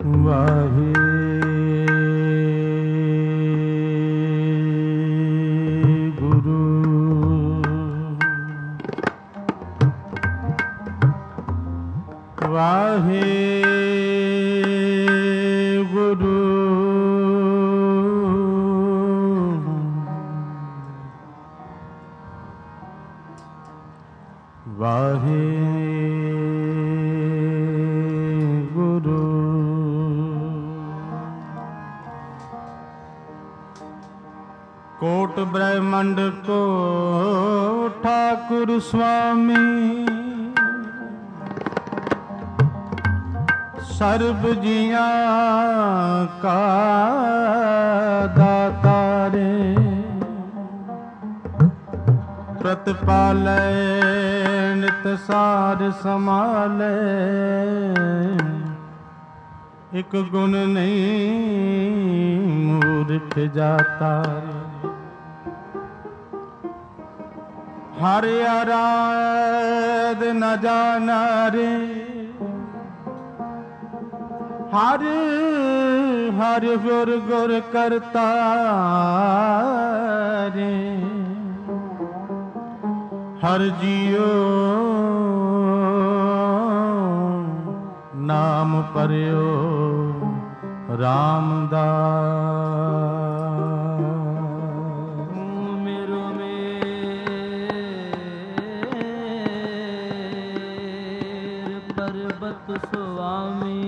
Wahe Guru Wahe Guru Wahe Guru coat ब्रह्मंड को ठाकुर स्वामी सर्व जिया का दाता रे प्रतिपालै नित सार समालै एक गुण नहीं मूर्ख जाता हर आराध न जाना रे हर हर गुर गुर करता रे हर जियो नाम पर्यो रामदास मेरो पर्वत स्वामी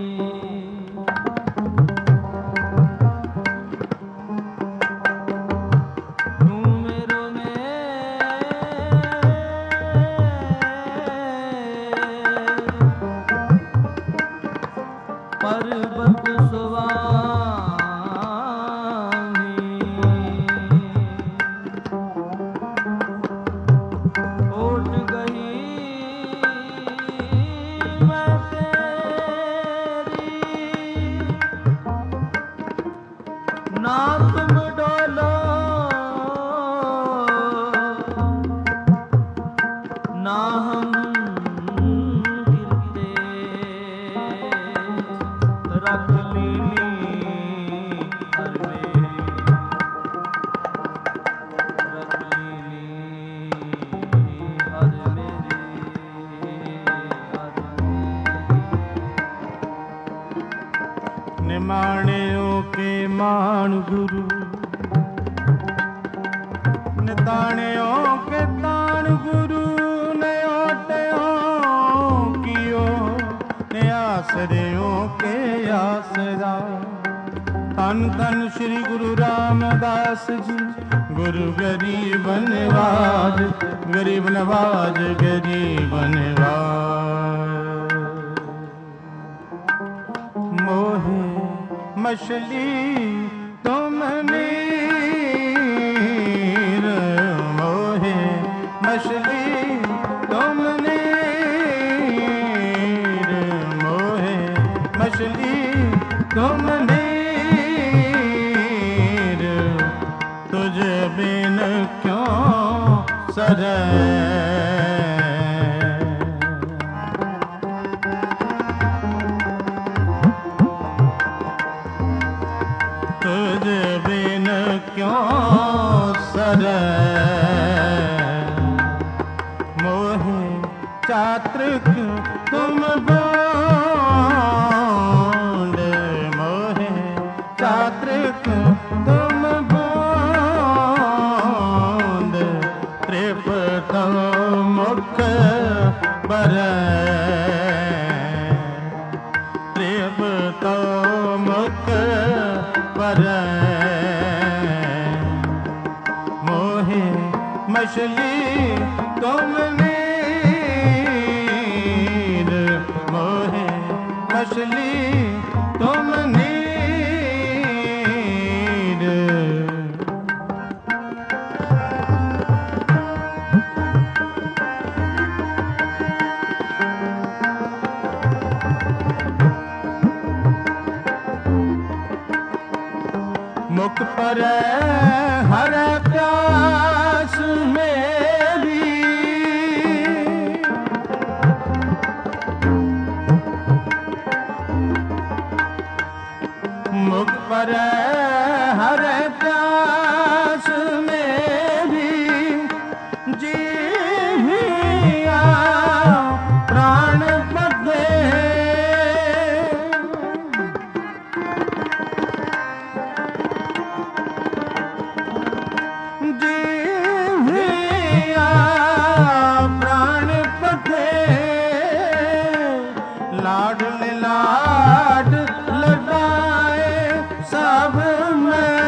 निमाणियों के मान गुरु निताणियों के ताण गुरु नयोटयों कियो आसरियों के आसरा धन धन श्री गुरु रामदास जी गुरु गरीब नवाज गरीब नवाज गरीब नवाज मोहे मछली तुम नीर मोहे मछली तुम नीर मोहे मछली तुम नीर तुझ बिन क्यों सरे मोहे चात्रिक तुम बोंड मोहे चात्रिक तुम बोंड त्रिपत मुख बर त्रिपत मुख पर मोहे मछली तुम नीर मोहे मछली तुम नीर मुख पर हर प्यास मेरी पर हर प्यास मेरी जीविया प्राण बदे जीविया प्राण बदे लाड लाड लड़ाए सब में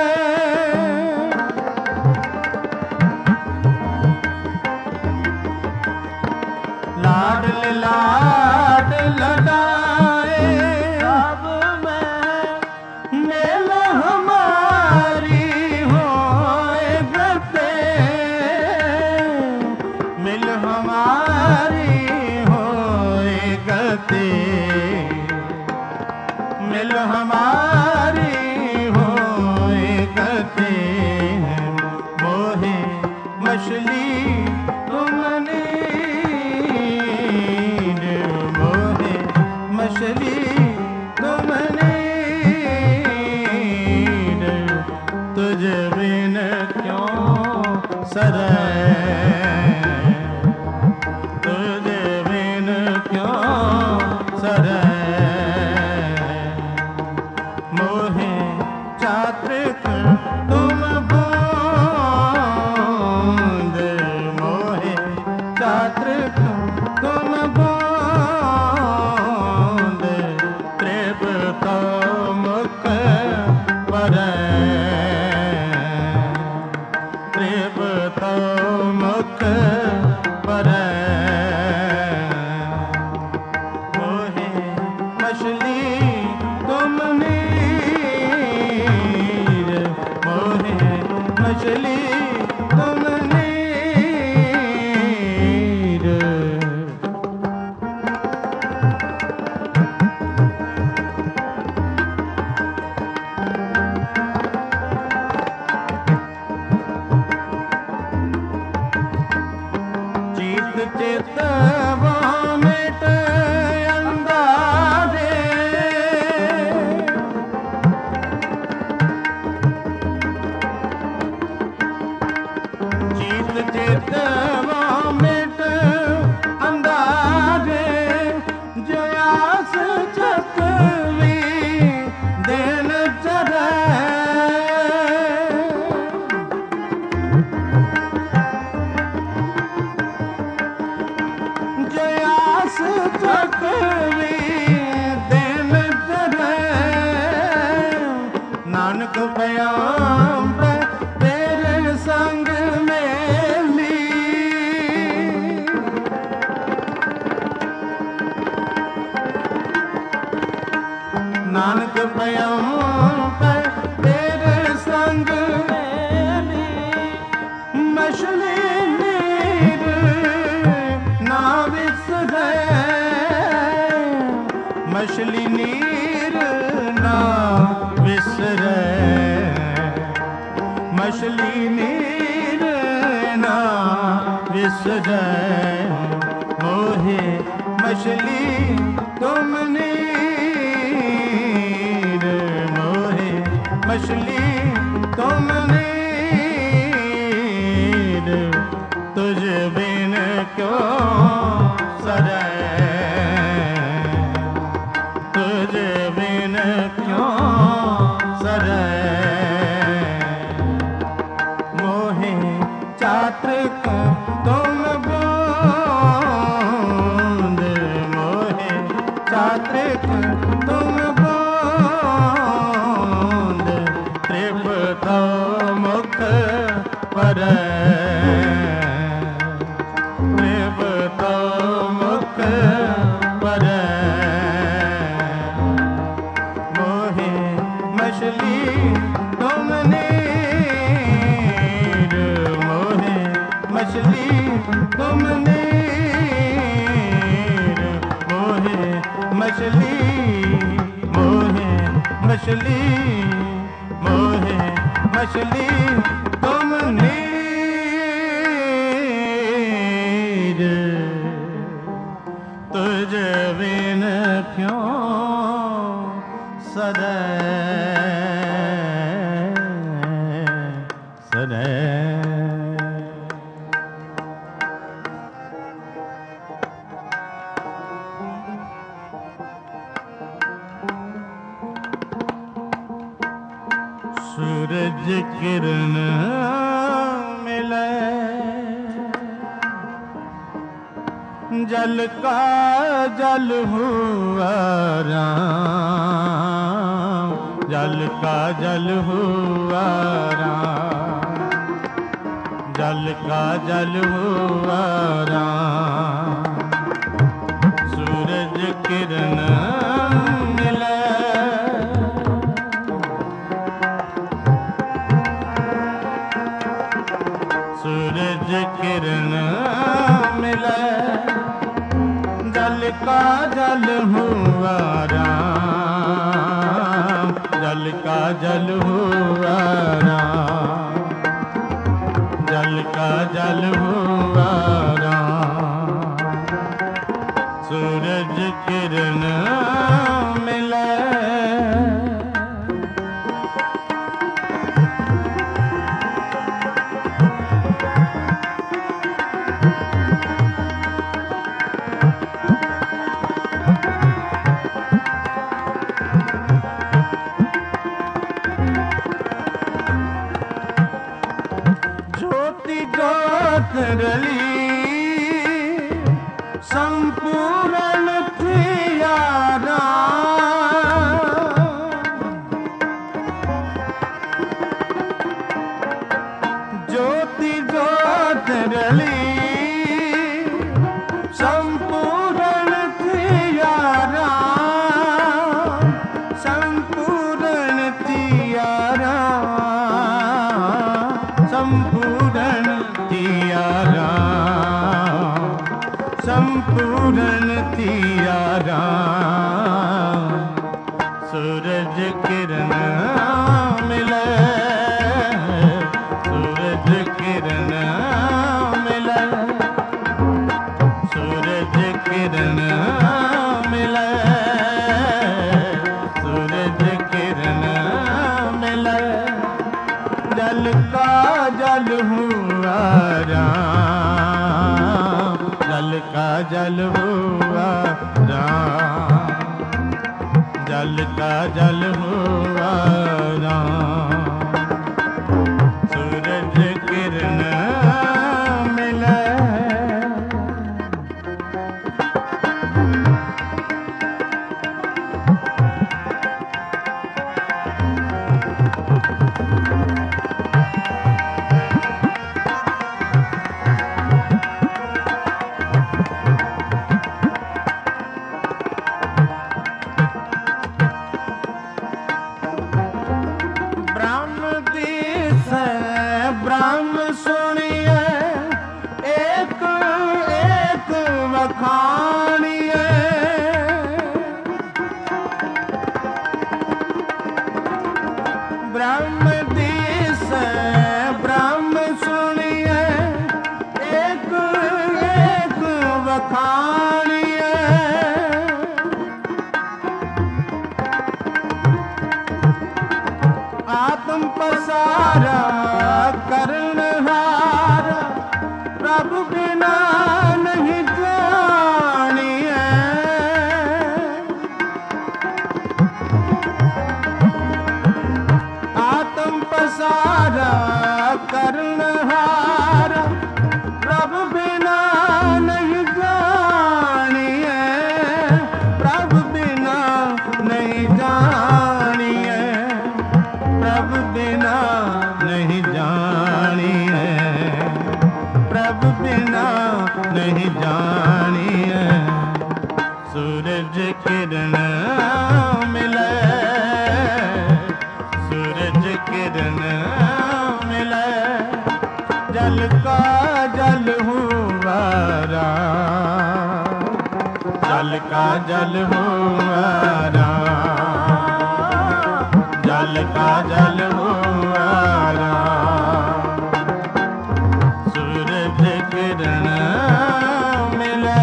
लाड लाड लड़ाए सब में मेल हमारी होए गते मिल हमारी होए गते मिल हमारी होए गते मोहे मछली तुम नीर मोहे मछली तुम नीर तुझ बिन क्यों सरे तुझ बिन क्यों सरे मोहे चात्रिक तुम बूंद मोहे चात्रिक तुम बूंद तृप्त मुख पर तृप्त मुख पर मोहे मछली तुम नीर मोहे मछली तुम नीर जीत चित वो मिट अंधारे जीत चित वो मिट अंधारे जो आस चकवी दिन चढ़े जयास चकवी दिन चढ़े नानक प्याम तेरे संग मेली नानक प्याम तेरे संग मेली मछली नीर ना विसरे मछली नीर ना विसरे मछली नीर ना विसरे मोहे मछली तुम नीर मोहे मछली तुम नीर तुझ बिन क्यों सरे तुझ बिन क्यों सरे मोहे चात्रिक तुम बूंद मोहे चात्रिक तुम बूंद तृप्त मुख पर तृप्त मुख पर मोहे मछली तुम नीर मोहे मछली तुम नीर मोहे मछली मोहे मछली मोहे मछली तुम नीर तुझ बिन क्यों सदै सूरज किरण मिले, जल का जल हुआ राम, जल का जल हुआ राम, जल का जल हुआ राम। सूरज किरण मिले, सूरज किरण मिले, जल का जल हुआ राम, जल का जल हुआ राम, जल का जल हुआ राम। सूरज किरण मिले, रली संपूर्ण थिया राम, ज्योति ज्योत रली संपूर्ण थिया राम, संपूर्ण थिया राम, संपूर्ण थिया राम, संपूर्ण थिया राम। सूरज किरण मिले, सूरज किरण मिले, सूरज किरण मिले, सूरज किरण मिले, जल का जल हुआ राम, जल का जल हुआ राम, जल का जल हुआ राम। सूरज किरण मिले, ब्रह्म सुनिए एक एक वखानिए, ब्रह्म दिस ब्रह्म सुनिए एक एक वखानिए, आत्म पसारा करनहार प्रभु बिना नहीं जानिए, आत्म पसारा करनहार प्रभु बिना नहीं जानिए, प्रभु बिना नहीं जानिए, प्रभु बिना नहीं जानिए, प्रभु बिना नहीं जानिए। सूरज किरण मिले, सूरज किरण मिले, जल का जल हुआ राम, जल का जल हुआ राम, जल का जल हुआ राम। सूरज किरण मिले,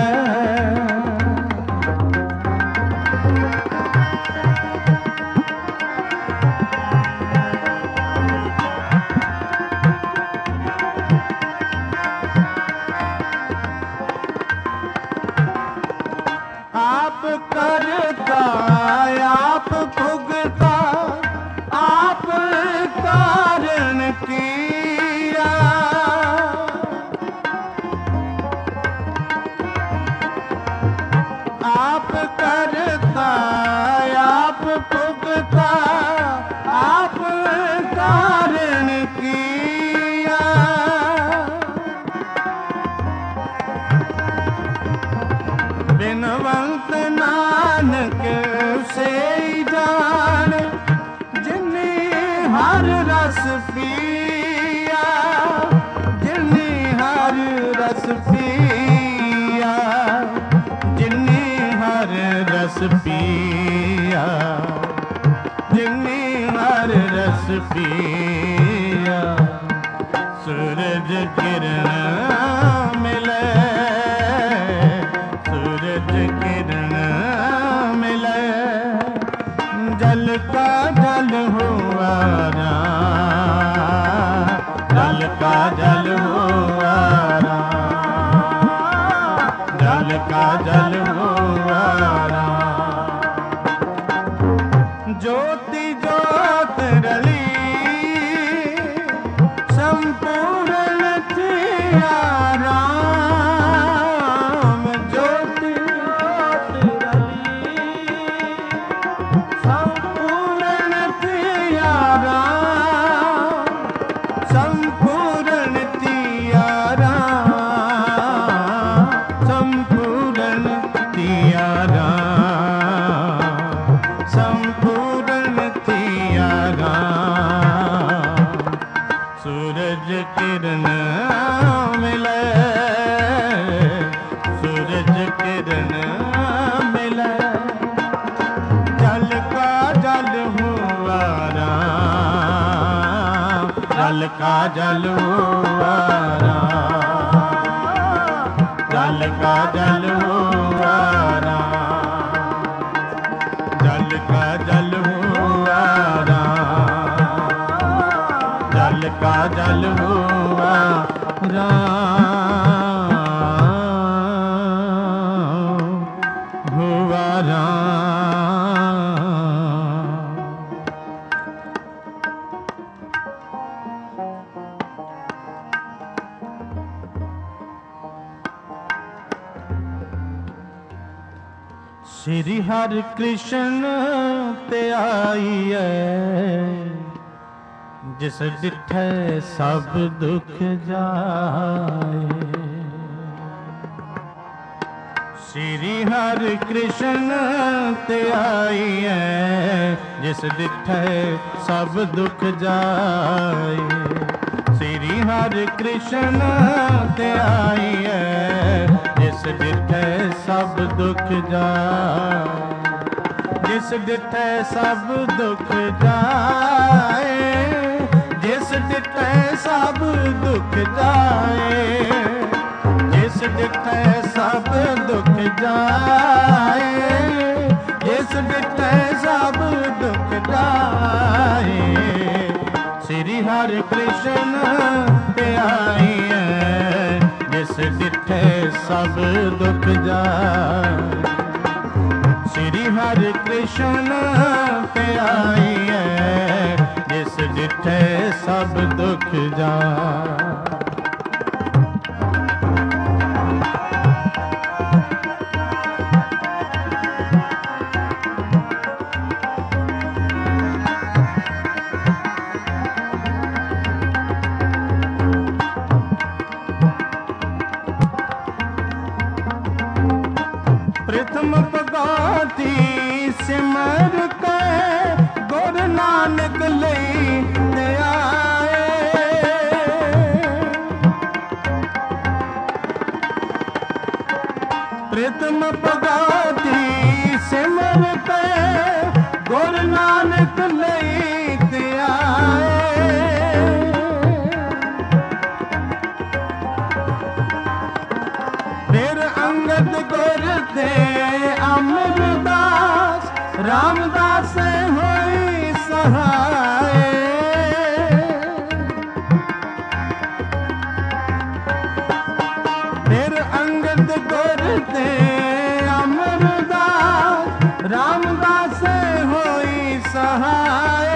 आप करता आप भुगता आप का आप करता आप पुगता आप कारण किया। बिनवंत नानक से जान जिन्ने हर रस पिया, जिन्ने हर रस पिया, जिन्ने हर रस पिया, जिन्ने हर रस पिया। सूरज किरण मिले, सूरज किरण मिले, जल का जल हुआ राम, जल का जल हुआ राम, जल का जल हुआ राम। ज्योति ज्योत रली संपूर्ण थिया राम, ज्योति ज्योत रली संपूर्ण थिया राम, संपूर्ण थिया राम, संपूर्ण थिया राम, संपूर्ण थिया राम। सूरज किरण मिले, सूरज किरण मिले, जल का जल हुआ राम, जल का जल हुआ राम, जल का जल हुआ राम, जल का जल हुआ राम, जल का जल हुआ राम, हुआ राम। श्री हरि कृष्ण ते आईए, जिस डिठे सब दुख जाए। श्री हरि कृष्ण ते आईए, जिस डिठे सब दुख जाए। श्री हरि कृष्ण ते आईए, जिस डिठे सब दुख जाए, जिस डिठे सब दुख जाए, जिस डिठे सब दुख जाए, जिस डिठे सब दुख जाए, जिस डिठे सब दुख जाए। श्री हरि कृष्ण ते आईए, जिस डिठे सब दुख जाए। श्री हरि कृष्ण ते आईए, जिस डिठे सब दुख जाए। प्रथम भगवती सिमर के गुर नानक ले आए। प्रथम भगवती सिमर के गुर नानक ले आए। फिर अंगद गुर थे अमरदास, रामदास होई सहाय। फिर अंगद गुर थे अमरदास, रामदास होई सहाय।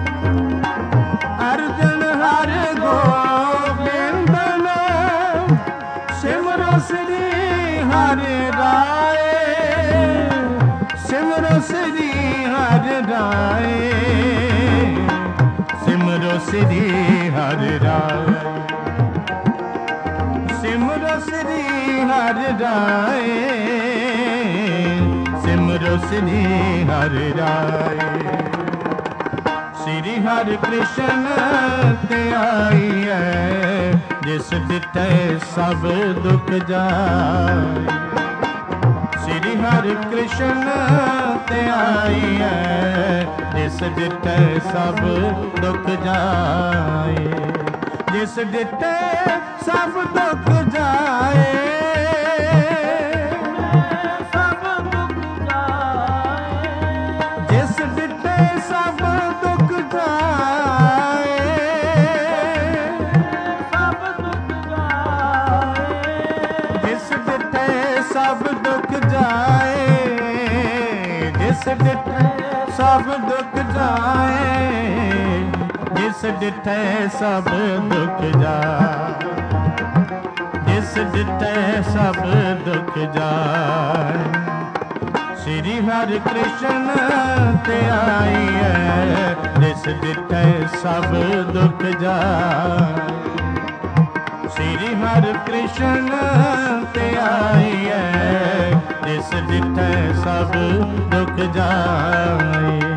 अर्जुन हर गोविंद श्री हरि राय, सिमरो श्री हरि राय, सिमरो श्री हरि राय, सिमरो श्री हरि राय, सिमरो श्री हरि राय। श्री हरि कृष्ण ते आई है, जिस डिठे सब दुख जाए। श्री हरि कृष्ण ते आई है, जिस डिठे सब दुख जाए, जिस डिठे सब दुख जाए, सब दुख जाए, जिस डिठे सब दुख जाए, सब दुख जाए, जिस डिठे सब दुख जाए, जिस डिठे सब दुख जाए, जिस डिठे सब दुख जाए, जिस डिठे सब दुख जाए। श्री हरि कृष्ण ते आई है, जिस डिठे सब दुख जाए। श्री हरि कृष्ण ते आई है, जिस डिठे सब दुख जाए।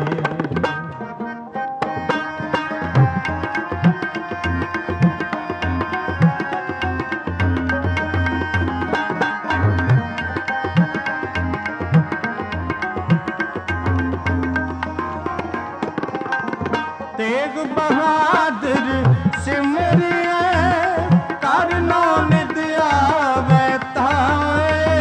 तेग बहादुर सिमरिए, करनो नित आवे ताए।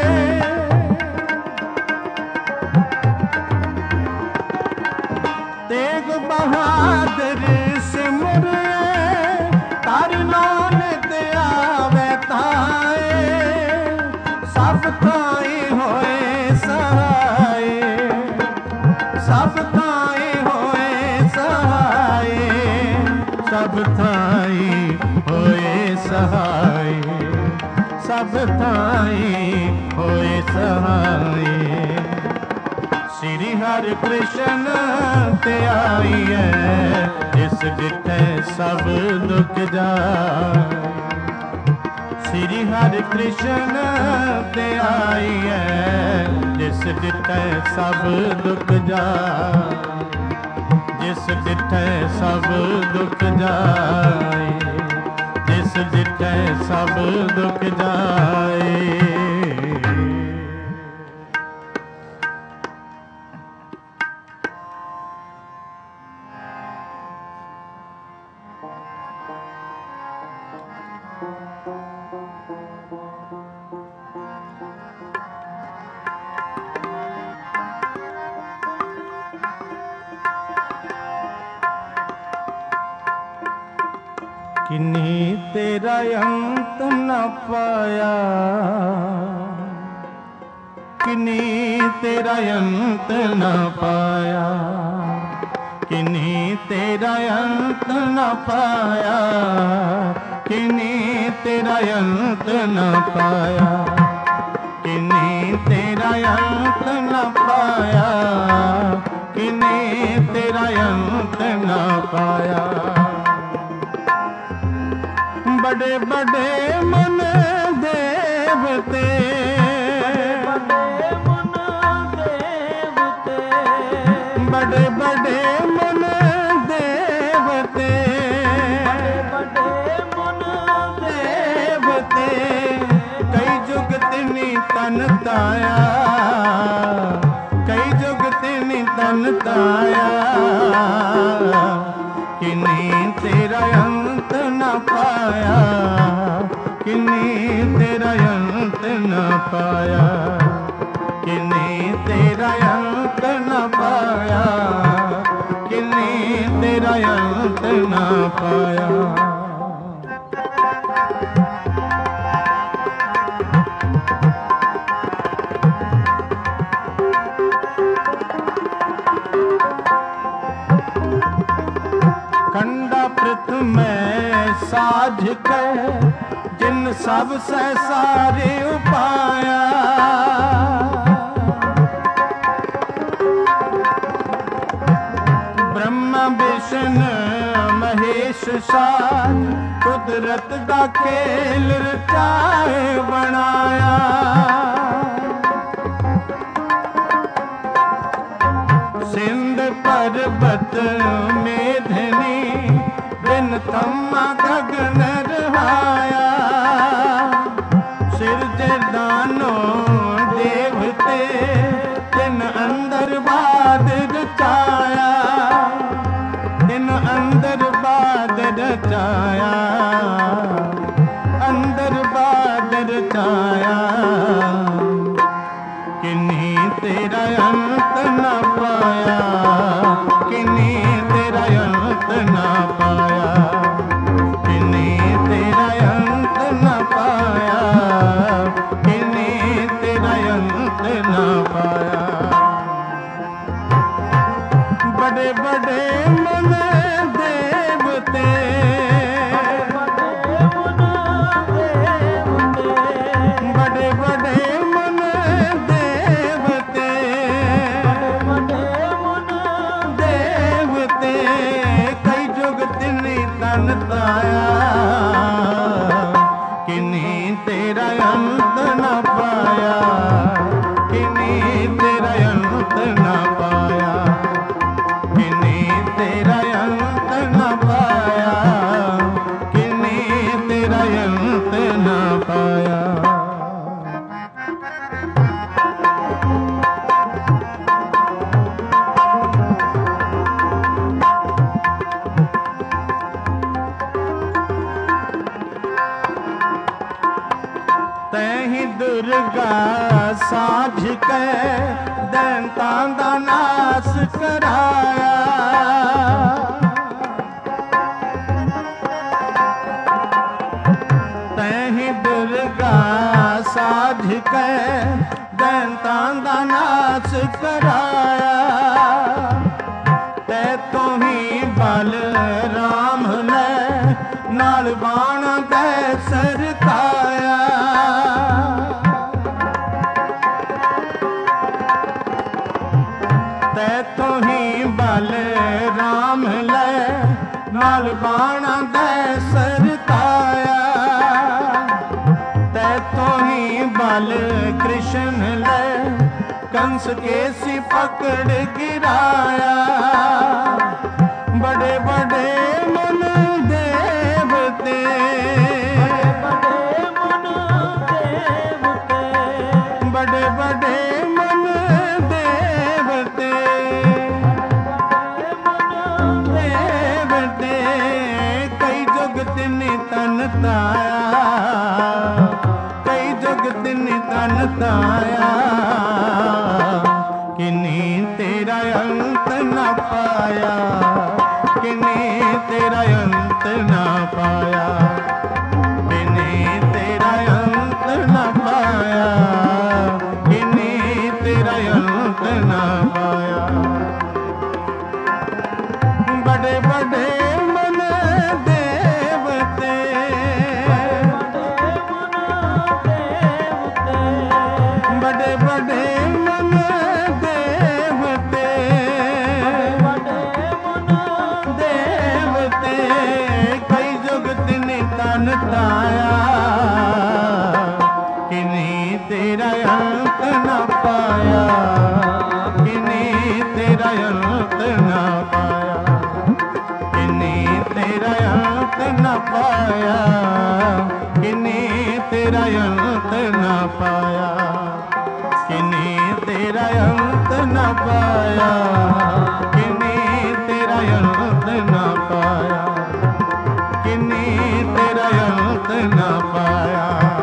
तेग बहादुर सिमरिए, करनो नित आवे ताए। सब ताई होए सहाय, सब ताई होए सहाय, सब थाई होए सहाय, सब थाई होए सहाय। श्री हरि कृष्ण ते आई है, जिस डिठे सब दुख जाए। श्री हरि कृष्ण ते आई है, जिस डिठे सब दुख जाए, जिस डिठे सब दुख जाए, जिस डिठे सब दुख जाए। किन्हीं तेरा अंत न पाया, किन्हीं तेरा अंत न पाया, किन्हीं तेरा अंत न पाया, किन्हीं तेरा अंत न पाया, किन्हीं तेरा अंत न पाया, किन्हीं तेरा अंत न पाया। बड़े बड़े मन देवते, बड़े मन देवते, बड़े बड़े मन देवते, बड़े मन देवते, कई जुग तिनी तन ताया, कई जुग तिनी तन ताया। किन्हीं तेरा अंत न पाया, किन्हीं तेरा अंत न पाया, किन्हीं तेरा अंत न पाया, किन्हीं तेरा अंत न पाया। खंडा प्रथ में साझ के, जिन ਤਿਨ ਸਭ ਸਹਿ ਸਾਰੇ ਉਪਾਇਆ। ਬ੍ਰਹਮਾ ਵਿਸ਼ਨੂੰ ਮਹੇਸ਼ ਸਾਰ ਕੁਦਰਤ ਦਾ ਖੇਲ ਰਚਾਏ ਬਣਾਇਆ। ਸਿੰਧ ਪਰਬਤ ਮੇਧਨੀ ਬਿਨ ਥੰਮਾ ਗਗਨ ਰਹਾਇਆ। ਸਿਰਜੇ ਦਾਨੋ ਦੇਵਤੇ ਤਿਨ ਅੰਦਰ ਬਾਦ ਰਚਾਇਆ। ਤਿਨ ਅੰਦਰ ਬਾਦ ਰਚਾਇਆ। ਅੰਦਰ ਬਾਦ ਰਚਾਇਆ। ਕਿਨੀ ਤੇਰਾ ਅੰਤ ਨਾ ਪਾਇਆ। ਕਿਨੀ ਤੇਰਾ ਅੰਤ ਨਾ ਪਾਇਆ। ਕਿਨੀ ਤੇਰਾ ਅੰਤ ਨਾ ਪਾਇਆ। ਕਿਨੀ ਤੇਰਾ ਅੰਤ ਨਾ ਪਾਇਆ। ਬੜੇ ਬੜੇ ਮਨ ਦੇਵਤੇ ਬੜੇ ਬੜੇ ਮਨ ਦੇਵਤੇ ਦੇਵਤੇ ਕਈ ਜੁਗ ਤਿਨੀ ਤਨ ਤਾਇਆ। ਕਿਨੀ ਤੇਰਾ ਅੰਤ ਨਾ ਪਾਇਆ। ਕਿਨੀ ਤੇਰਾ ਅੰਤ ਨਾ ਪਾਇਆ। ਕਿਨੀ ਤੇਰਾ ਅੰਤ ਨਾ ਪਾਇਆ। ਕਿਨੀ ਤੇਰਾ ਅੰਤ ਨਾ ਪਾਇਆ। ਤੈਹੀ ਦੁਰਗਾ ਸਾਝ ਕੇ ਦੈਂਤਾਂ ਦਾ ਨਾਸ ਕਰਾਇਆ। ਤੈਹੀ ਦੁਰਗਾ ਸਾਝ ਕੇ ਦੈਂਤਾਂ ਦਾ ਨਾਸ ਕਰਾਇਆ। ਤੈ ਤੋਂ ਹੀ ਬਲ ਰਾਮ ਨੇ ਨਾਲ ਬਾਣ ਦੇ ਸਰਕਾਇਆ। ਤੈ ਤੋਂ ਹੀ ਬਲ ਰਾਮ ਲੈ ਨਾਲ ਬਾਣ ਦੇ ਸਰਕਾਇਆ। ਤੈ ਤੋਂ ਹੀ ਬਲ ਕ੍ਰਿਸ਼ਨ ਲੈ ਕੰਸ ਕੇਸੀ ਪਕੜ ਗਿਰਾਇਆ। ਬੜੇ ਬੜੇ ਮਨ ਦੇਵਤੇ ਬੜੇ ਬੜੇ ਮਨ ਦੇਵਤੇ ਦੇਵਤੇ ਕਈ ਜੁਗ ਤਿਨੀ ਤਨ ਤਾਇਆ। ਕਈ ਜੁਗ ਤਿਨੀ ਤਨ ਤਾਇਆ। ਕਿਨੀ ਤੇਰਾ ਅੰਤ ਨਾ ਪਾਇਆ। ਕਿਨੀ ਤੇਰਾ ਅੰਤ ਨਾ ਪਾਇਆ। ਕਿਨੀ ਤੇਰਾ ਅੰਤ ਨਾ ਪਾਇਆ। ਕਿਨੀ ਤੇਰਾ ਅੰਤ ਨਾ ਪਾਇਆ। ਬੜੇ ਬੜੇ ਮਨ ਦੇਵਤੇ ਬੜੇ ਬੜੇ ਮਨ ਦੇਵਤੇ ਦੇਵਤੇ ਕਈ ਜੁਗ ਤਿਨੀ ਤਨ ਤਾਇਆ। ਕਿਨੀ ਤੇਰਾ ਅੰਤ ਨਾ ਪਾਇਆ। ਕਿਨੀ ਤੇਰਾ ਅੰਤ ਨਾ ਪਾਇਆ। ਕਿਨੀ ਤੇਰਾ ਅੰਤ ਨਾ ਪਾਇਆ। ਕਿਨੀ ਤੇਰਾ ਅੰਤ ਨਾ ਪਾਇਆ। ਕਿਨੀ ਤੇਰਾ ਅੰਤ ਨਾ ਪਾਇਆ। ਕਿਨੀ ਤੇਰਾ ਅੰਤ ਨਾ ਪਾਇਆ। ਕਿਨੀ ਤੇਰਾ ਅੰਤ ਨਾ ਪਾਇਆ।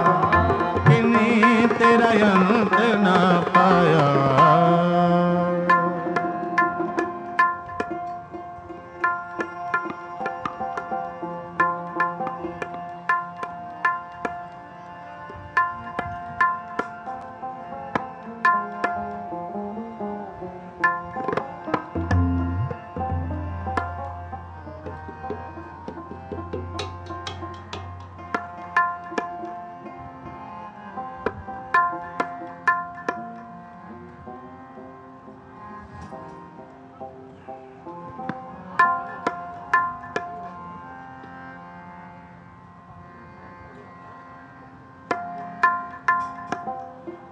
ਕਿਨੀ ਤੇਰਾ ਅੰਤ ਨਾ ਪਾਇਆ।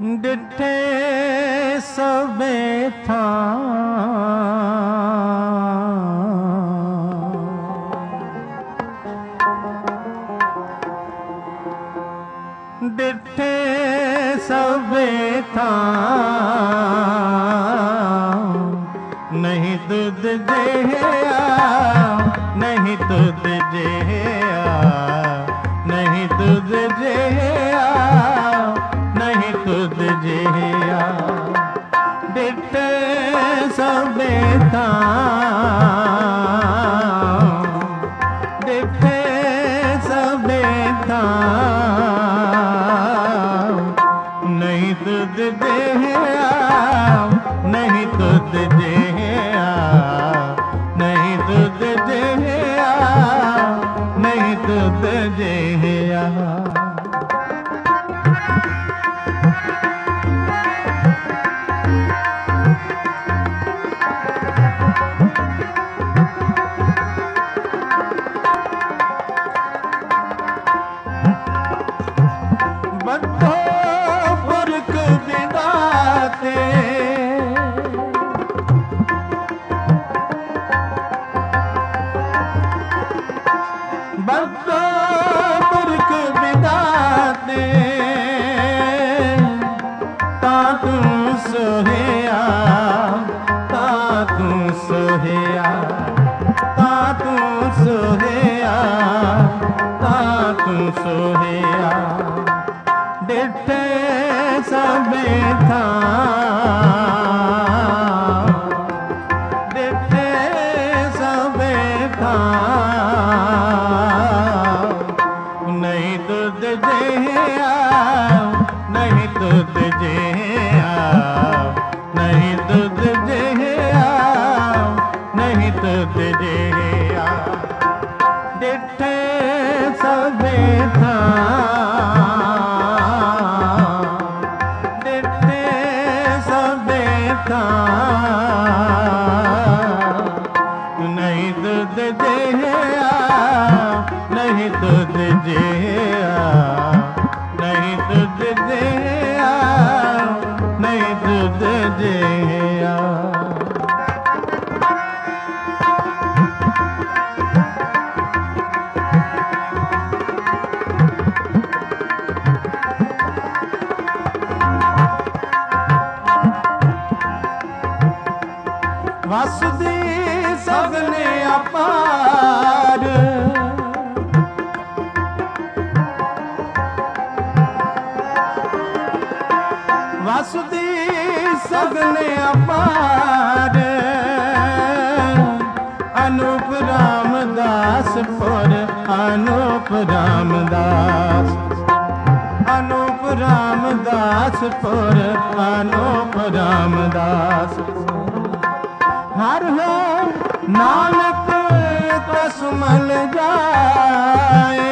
ਡਿਠੇ ਸਭੇ ਥਾਂ ਡਿਠੇ ਸਭੇ ਥਾਂ ਨਹੀਂ ਤੁਧ ਜਿਹਾ ਨਹੀਂ ਤੁਧ ਜਿਹਾ ਨਹੀਂ ਤੁਧ ਜਿਹਾ ਨਹੀਂ ਤੁਧ ਜਿਹਾ ਡਿਠੇ ਸਭੇ ਥਾਂ ਡਿਠੇ ਸਭੇ ਥਾਂ ਨਹੀਂ ਤੁਧ ਜਿਹਾ ਨਹੀਂ ਤੁਧ ਜਿਹਾ ਨਹੀਂ ਤੁਧ ਜਿਹਾ ਨਹੀਂ ਤੁਧ ਜਿਹਾ ਬੱਧੋ ਪੁਰਖ ਵਿਦਾਤੇ ਬੱਧੋ ਪੁਰਖ ਵਿਦਾਤੇ ਤਾਂ ਤੂੰ ਸੋਹਿਆ ਤਾਂ ਤੂੰ ਸੋਹਿਆ ਤਾਂ ਤੂੰ ਸੋਹਿਆ ਤਾਂ ਤੂੰ ਸੋਹਿਆ ਡਿਠੇ ਸਭੇ ਥਾਂ ਡਿਠੇ ਸਭੇ ਥਾਂ ਨਹੀਂ ਤੁਧ ਜਿਹਾ ਨਹੀਂ ਤੁਧ ਜਿਹਾ ਨਹੀਂ ਤੁਧ ਜਿਹਾ ਨਹੀਂ ਤੁਧ ਜਿਹਾ ਡਿਠੇ ਸਭੇ ਥਾਂ ਡਿਠੇ ਸਭੇ ਥਾਂ ਨਹੀਂ ਤੁਧ ਜਿਹਾ ਨਹੀਂ ਤੁਧ ਜਿਹਾ ਨਹੀਂ ਤੁਧ ਜਿਹਾ ਨਹੀਂ ਤੁਧ ਜਿਹਾ ਵਸਦੀ ਸਗਲੇ ਅਪਾਰ ਵਸਦੀ ਸਗਲੇ ਅਪਾਰ ਅਨੂਪ ਰਾਮਦਾਸ ਪੁਰ ਅਨੂਪ ਰਾਮਦਾਸ ਅਨੂਪ ਰਾਮਦਾਸ ਪੁਰ ਅਨੂਪ ਰਾਮਦਾਸ ਹਰ ਹੋ ਨਾਨਕ ਤਸਮਲ ਜਾਏ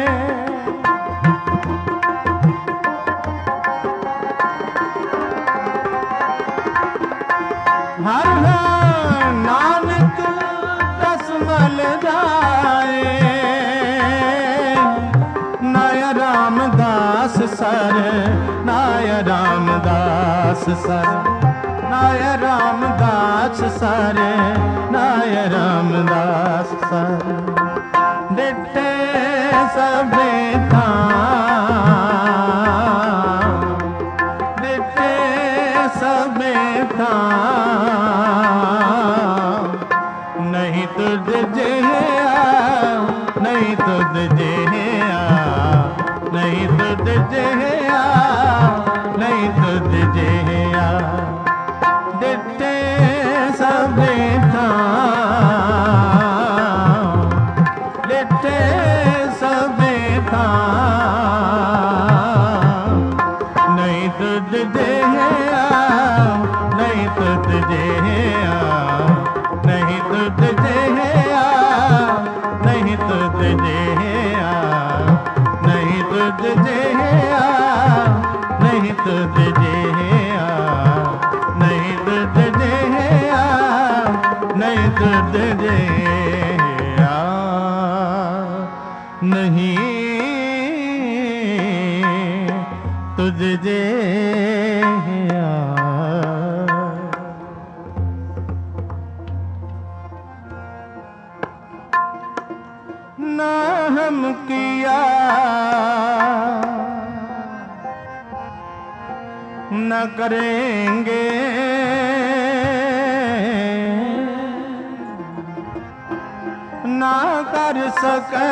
ਹਰ ਹੋ ਨਾਨਕ ਤਸਮਲ ਜਾਏ ਨਾਇਆ ਰਾਮਦਾਸ ਸਰ ਨਾਇਆ ਰਾਮਦਾਸ ਸਰ ਨਾਇਆ ਰਾਮਦਾਸ ਸਰ ਨਾਇਆ ਰਾਮਦਾਸ ਸਰ ਡਿਠੇ ਸਭੇ ਥਾਂ ਡਿਠੇ ਸਭੇ ਥਾਂ ਨਹੀਂ ਤੁਧ ਜਿਹਾ ਨਹੀਂ ਤੁਧ ਜਿਹਾ ਨਹੀਂ ਤੁਧ ਜਿਹਾ ਨਹੀਂ ਤੁਧ ਜਿਹਾ ਡਿਠੇ ਸਭੇ ਥਾਂ ਡਿਠੇ ਸਭੇ ਥਾਂ ਨਹੀਂ ਤੁਧ ਜਿਹਾ ਨਹੀਂ ਤੁਧ ਜਿਹਾ ਨਹੀਂ ਤੁਧ ਜਿਹਾ ਨਹੀਂ ਤੁਧ ਜਿਹਾ ਨਹੀਂ ਤੁਧ ਜਿਹਾ ਨਹੀਂ ਤੁਧ ਜਿਹਾ ਨਹੀਂ ਤੁਧ ਜਿਹਾ ਨਹੀਂ ਤੁਧ ਜਿਹਾ ਨਹੀਂ तुझ जे ना हम किया न करेंगे ना कर सके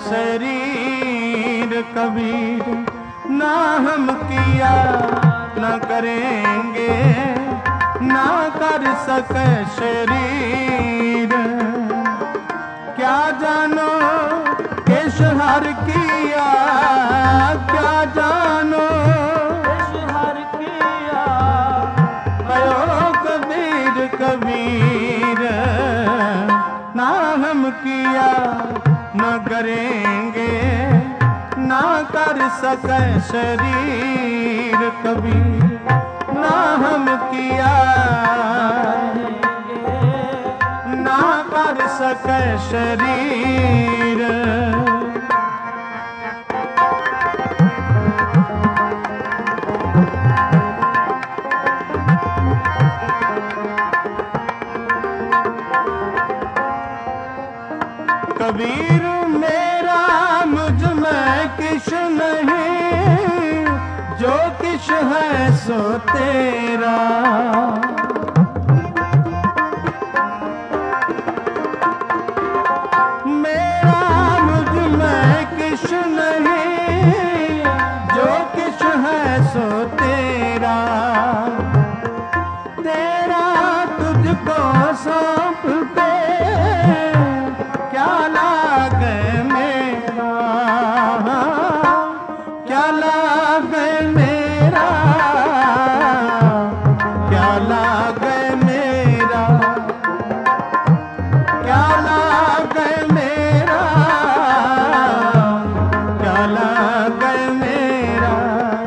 शरीर कबीर ना हम किया न करेंगे ना कर सके शरीर क्या जानो किस हर किया क्या जानो किस हर किया कहो कबीर कबीर ना हम किया न करेंगे ना कर सके शरीर कबीर ना हम किया ना कर सके शरीर कबीर मेरा मुझ में किश नहीं जो किश है सो तेरा मेरा मुझ में किश नहीं जो किश है सो तेरा तेरा तुझको सौंप दे क्या लागे मेरा क्या लागे मेरा क्या लागे मेरा क्या लागे मेरा क्या लागे मेरा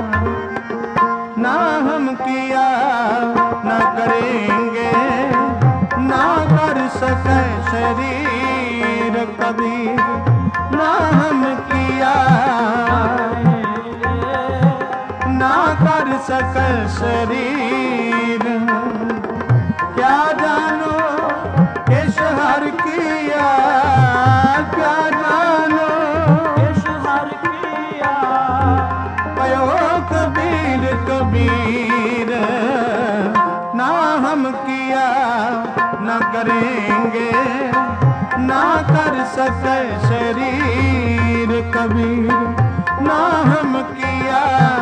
ना हम किया ना करेंगे ना कर सके शरीर कबीर ना हम किया ना कर सके शरीर क्या जानो किस हर किया क्या जानो किस हर किया कहो कबीर कबीर ना हम किया न करेंगे ना कर सके शरीर कबीर ना हम किया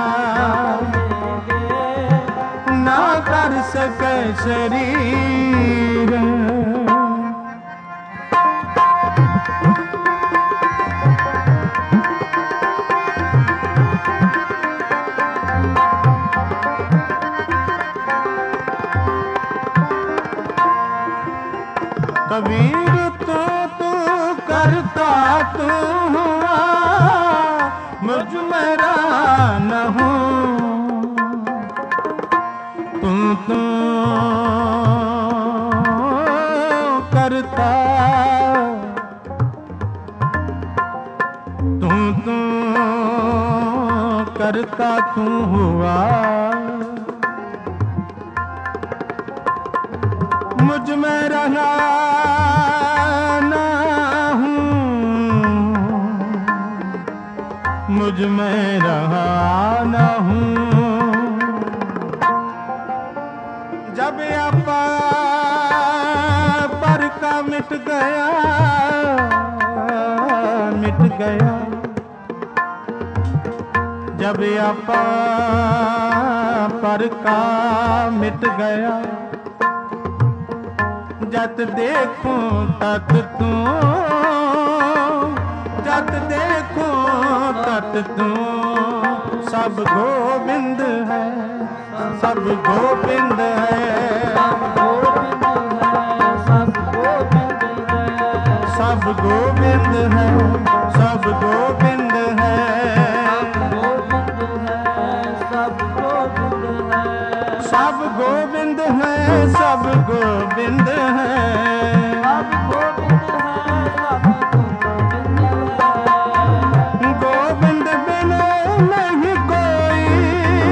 ना कर सके शरीर कबीर तू करता तू हुआ मुझ मेरा न हूँ तू करता तू करता तू हुआ मुझ में रहा ना हूँ मुझ में रहा ना हूँ जब अपा पर का मिट गया जब अपा पर का मिट गया जत देखूं तत तू जत देखूं तत तू सब गोविंद है सब गोविंद है सब गोविंद है सब गोविंद है सब गोविंद है सब गोविंद है सब गोविंद है सब गोविंद है गोविंद बिन नहीं कोई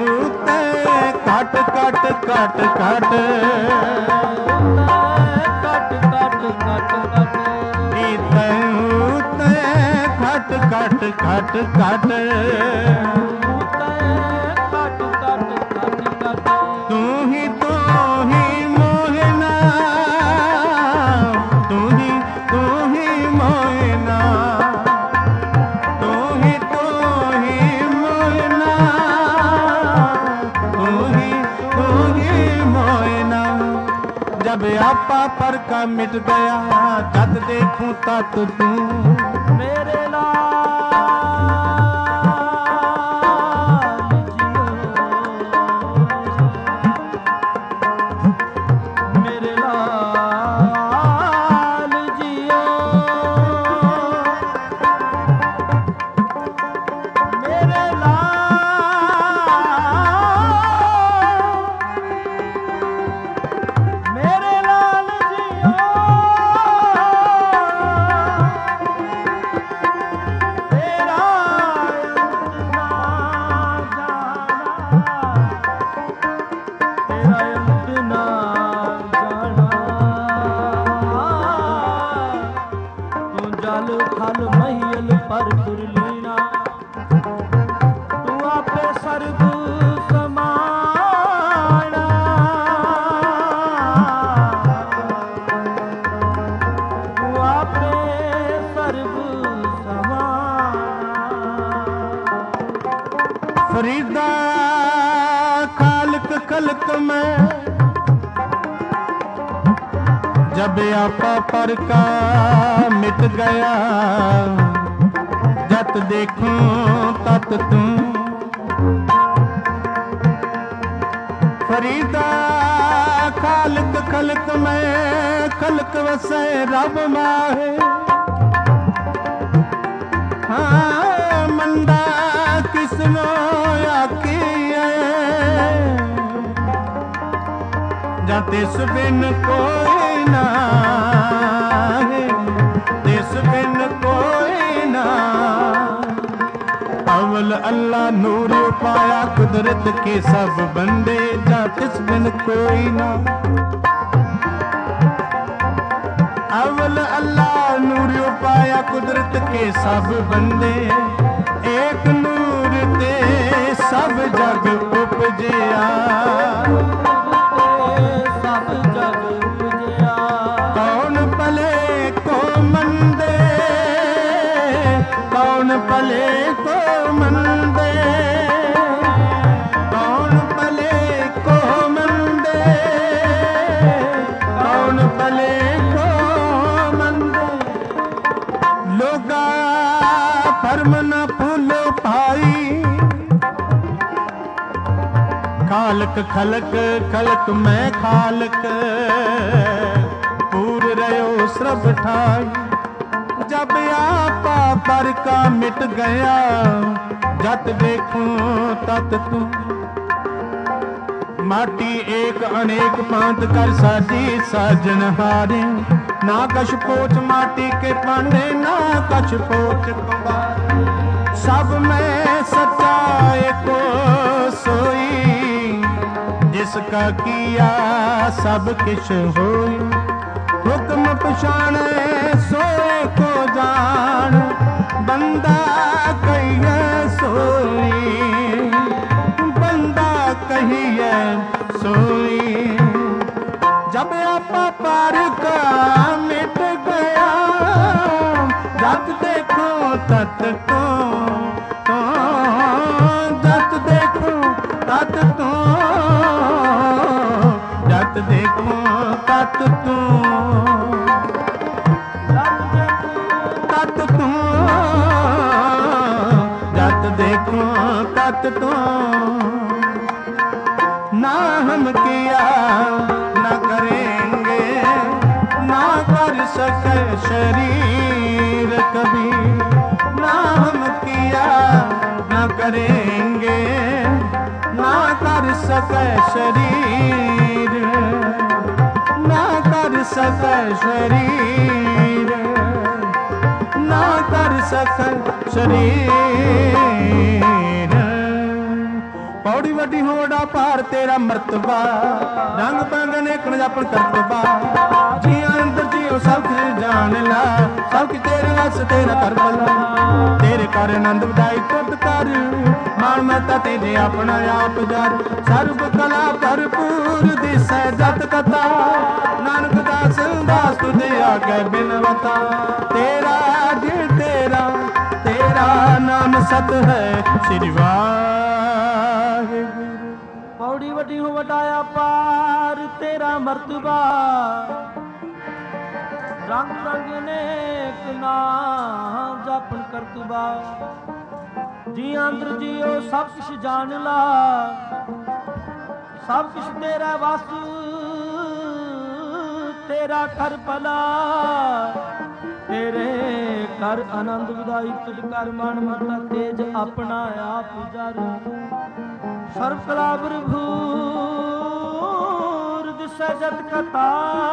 ते घट घट घट घट कट कट कट कट ते घट घट घट घट तू ही मोहना तू ही मोहना तू ही मोहना तू ही मोहना जब आपा पर का मिट गया जब देखूं तत तू मेरे लाल जियो मेरे लाल जियो तेरा अंत ना जाना तू जल थल महिल पर कुरलीना तू आपे सर्व समाना तू आपे सर्व समाना फरीदा खालक खलक में जब आपा पर का मिट गया जत देखूं तत तू फरीदा खालक खलक में खलक वसे रब माहे हाँ मंदा किसनो आखिए जाते सुबिन कोई ना है तिस बिन कोई ना अवल अल्लाह नूर पाया कुदरत के सब बंदे जा तिस बिन कोई ना अवल अल्लाह नूर पाया कुदरत के सब बंदे एक नूर ते सब जग उपजिया सब जग उपजिया कौन पले को मंदे कौन पले को मंदे कौन पले को मंदे कौन पले को मंदे लोगा फर्म न फूलो भाई खालक खलक खलक मैं खालक पूर रहो सब ठाई जब आपा पर का मिट गया जत देखूं तत तू माटी एक अनेक पांत कर साजी साजन हारे ना कछ पोच माटी के पांडे ना कछ पोच कुंभारे सब में सच्चा एको सोई जिसका किया सब किश होई हुक्म पछाणे सोए को जान बंदा कहिए सोई बंदा कहिए सोई जब आपा पर का मिट गया जब देखो तत को जत देखो तत तो जत देखो तत तू तत तू जत देखो तत तू ना हम किया ना करेंगे ना कर सके शरीर कभी ना हम किया ना करेंगे ना कर सके शरीर ना कर सके शरीर ना कर सके शरीर ਪੌੜੀ ਵੱਡੀ ਹੋੜਾ ਭਾਰ ਤੇਰਾ ਮਰਤਬਾ ਰੰਗ ਪੰਗ ਨੇਕਣ ਜਾਪਣ ਕਰਤਬਾ ਜੀਆਂ ਅੰਦਰ ਜੀਓ ਸਭ ਕੁਝ ਜਾਣ ਲਾ ਸਭ ਕੁਝ ਤੇਰੇ ਵਸ ਤੇਰਾ ਕਰ ਭਲਾ ਤੇਰੇ ਕਰ ਆਨੰਦ ਵਧਾਈ ਤੁਧ ਕਰ ਮਾਣ ਮਤਾ ਤੇਰੇ ਆਪਣਾ ਆਪ ਜਰ ਸਰਬ ਕਲਾ ਭਰਪੂਰ ਦਿਸੈ ਜਤ ਕਥਾ ਨਾਨਕ ਦਾਸ ਦਾਸ ਤੁਧ ਆਗੇ ਬਿਨਵਤਾ ਤੇਰਾ ਜੀ ਤੇਰਾ ਤੇਰਾ ਨਾਮ ਸਤ ਹੈ ਸ੍ਰੀ ਵਾਹਿਗੁਰੂ ਪੌੜੀ ਵੱਡੀ ਹੋ ਵਡਾਇਆ ਪਾਰ ਤੇਰਾ ਮਰਤਬਾ ਰੰਗ ਰੰਗ ਨੇਕ ਨਾ ਜਾਪਣ ਕਰਤਬਾ ਜੀ ਅੰਦਰ ਜੀਓ ਸਭ ਕੁਛ ਜਾਣ ਲਾ ਸਭ ਕੁਛ ਤੇਰਾ ਵਸ ਤੇਰਾ ਕਰ ਭਲਾ ਤੇਰੇ ਕਰ ਆਨੰਦ ਵਧਾਈ ਤੁਧ ਕਰ ਮਨ ਮਤਾ ਤੇਜ ਆਪਣਾ ਆਪ ਜਰ ਸਰਬ ਕਲਾ ਭਰਪੂਰ ਦਿਸੈ ਜਤ ਕਥਾ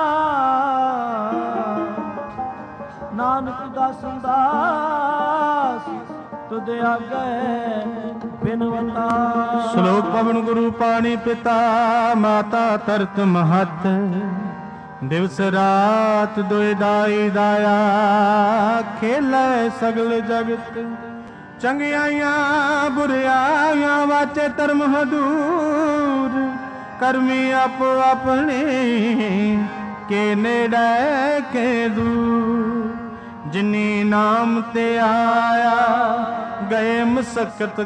ਨਾਨਕ ਦਾਸ ਦਾਸ ਤੁਧ ਆਗੇ ਬਿਨਵਤਾ ਸ਼ਲੋਕ ਪਵਨ ਗੁਰੂ ਪਾਣੀ ਪਿਤਾ ਮਾਤਾ ਤਰਤ ਮਹਤ ਦਿਵਸ ਰਾਤ ਦੁਇ ਦਾਈ ਦਾਇਆ ਖੇਲੇ ਸਗਲ ਜਗਤ ਚੰਗਿਆਈਆਂ ਬੁਰਿਆਈਆਂ ਵਾਚੇ ਧਰਮ ਹਦੂਰ ਕਰਮੀ ਆਪੋ ਆਪਣੇ ਕੇ ਨੇੜੇ ਕੇ ਦੂਰ ਜਿਨੀ ਨਾਮ ਤੇ ਆਇਆ ਗਏ ਮਸਕਤ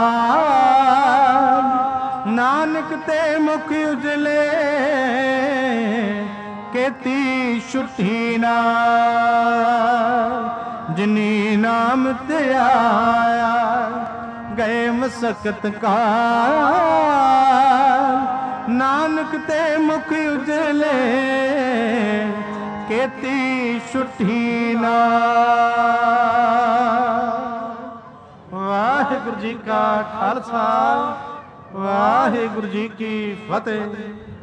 ਕਾਲ ਨਾਨਕ ਤੇ ਮੁਖ ਉਜਲੇ ਕੀਤੀ ਛੁੱਟੀ ਨਾਲ ਜਿਨੀ ਨਾਮ ਤੇ ਆਇਆ ਗਏ ਮਸਕਤ ਕਾਲ ਨਾਨਕ ਤੇ ਮੁਖ ਉਜਲੇ ਕੀਤੀ ਛੁੱਟੀ ਨਾਲ ਵਾਹਿਗੁਰੂ ਜੀ ਕਾ ਖਾਲਸਾ ਵਾਹਿਗੁਰੂ ਜੀ ਕੀ ਫਤਿਹ।